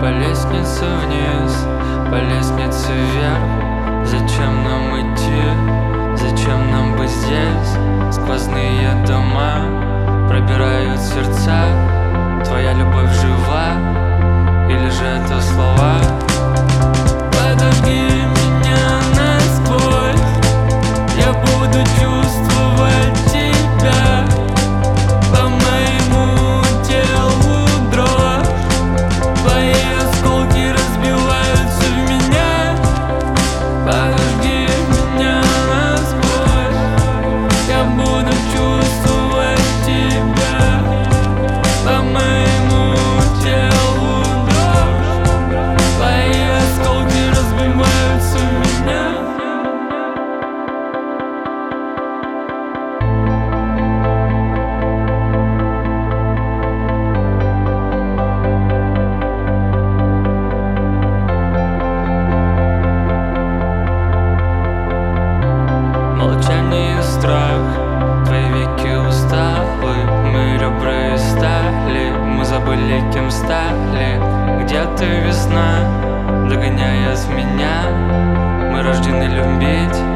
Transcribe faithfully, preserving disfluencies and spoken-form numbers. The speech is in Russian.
По лестнице вниз, по лестнице вверх. Зачем нам идти? Зачем нам быть здесь? Сквозные дома пробирают сердца. Твоя любовь жива, или же это слова? Подожги меня насквозь, я буду чувствовать тебя. По моему телу дрожь, твои осколки разбиваются в меня. Подожги меня насквозь, я буду чувствовать тебя. По моему телу дрожь, твои осколки разбиваются в меня. Молчание и страх, твои веки усталы. Мы ребра из стали, мы забыли, кем стали. Где-то весна, догоняя с меня. Мы рождены любить.